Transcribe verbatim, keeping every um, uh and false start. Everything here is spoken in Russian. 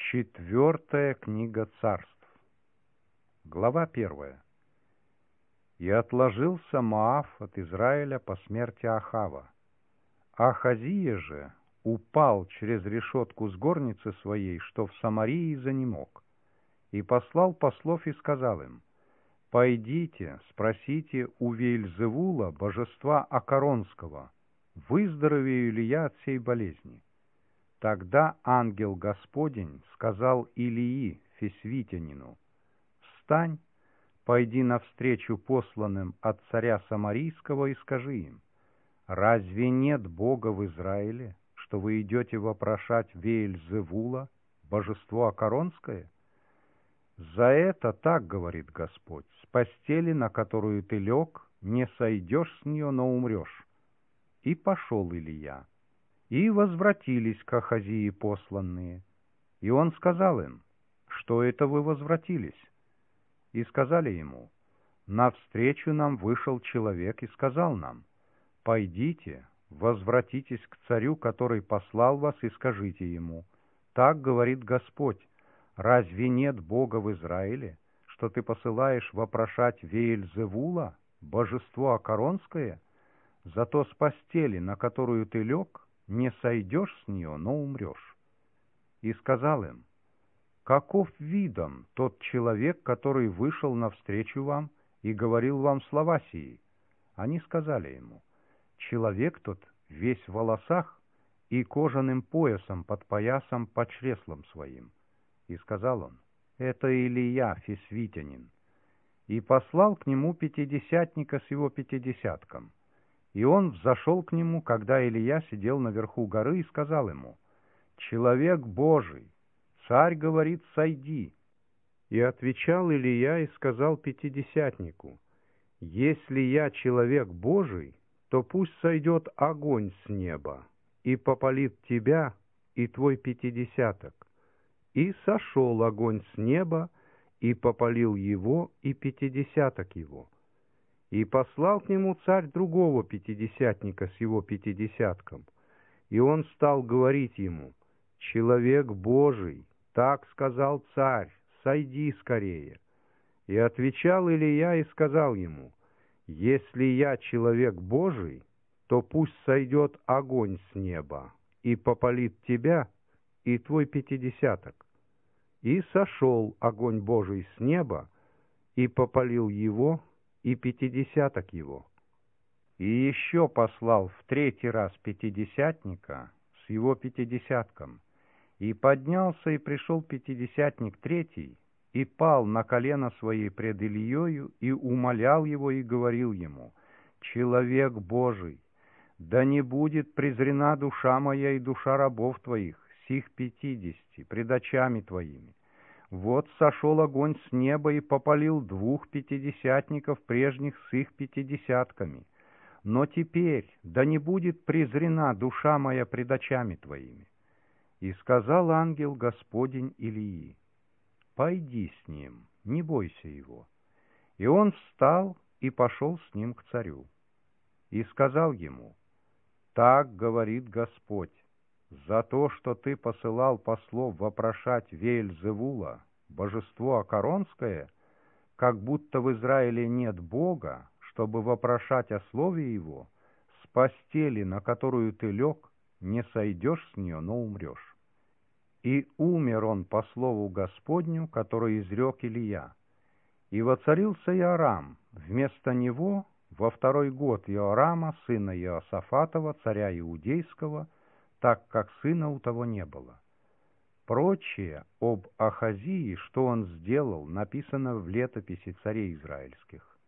Четвертая книга царств. Глава первая. «И отложился Моав от Израиля по смерти Ахава. Ахазия же упал через решетку с горницы своей, что в Самарии занемог, и послал послов и сказал им: «Пойдите, спросите у Веельзевула, божества Акаронского, выздоровею ли я от сей болезни». Тогда ангел Господень сказал Илии, фисвитянину: «Встань, пойди навстречу посланным от царя Самарийского и скажи им: разве нет Бога в Израиле, что вы идете вопрошать Веельзевула, божество Акаронское? За это так говорит Господь: с постели, на которую ты лег, не сойдешь с нее, но умрешь». И пошел Илия. И возвратились к Ахазии посланные. И он сказал им: «Что это вы возвратились?» И сказали ему: «Навстречу нам вышел человек и сказал нам: пойдите, возвратитесь к царю, который послал вас, и скажите ему: так говорит Господь: разве нет Бога в Израиле, что ты посылаешь вопрошать Веельзевула, божество Акаронское? Зато с постели, на которую ты лег, не сойдешь с нее, но умрешь». И сказал им: «Каков видом тот человек, который вышел навстречу вам и говорил вам слова сии?» Они сказали ему: «Человек тот весь в волосах и кожаным поясом под поясом под чреслом своим». И сказал он: «Это Илия, фисвитянин». И послал к нему пятидесятника с его пятидесятком. И он взошел к нему, когда Илия сидел наверху горы, и сказал ему: «Человек Божий, царь говорит: сойди». И отвечал Илия и сказал пятидесятнику: «Если я человек Божий, то пусть сойдет огонь с неба и попалит тебя и твой пятидесяток». И сошел огонь с неба и попалил его и пятидесяток его. И послал к нему царь другого пятидесятника с его пятидесятком. И он стал говорить ему: «Человек Божий, так сказал царь: сойди скорее». И отвечал Илия и сказал ему: «Если я человек Божий, то пусть сойдет огонь с неба и попалит тебя и твой пятидесяток». И сошел огонь Божий с неба и попалил его и пятидесяток его. И еще послал в третий раз пятидесятника с его пятидесятком. И поднялся и пришел пятидесятник третий, и пал на колено свои пред Илиею, и умолял его, и говорил ему: «Человек Божий, да не будет презрена душа моя и душа рабов твоих, сих пятидесяти, пред очами твоими. Вот сошел огонь с неба и попалил двух пятидесятников прежних с их пятидесятками. Но теперь да не будет презрена душа моя пред очами твоими». И сказал ангел Господень Илии: «Пойди с ним, не бойся его». И он встал и пошел с ним к царю. И сказал ему: «Так говорит Господь: за то, что ты посылал послов вопрошать Веельзевула, божество Акаронское, как будто в Израиле нет Бога, чтобы вопрошать о слове его, с постели, на которую ты лег, не сойдешь с нее, но умрешь». И умер он по слову Господню, который изрек Илия. И воцарился Иорам вместо него во второй год Иорама, сына Иосафатова, царя Иудейского, так как сына у того не было. Прочее об Ахазии, что он сделал, написано в летописи царей израильских.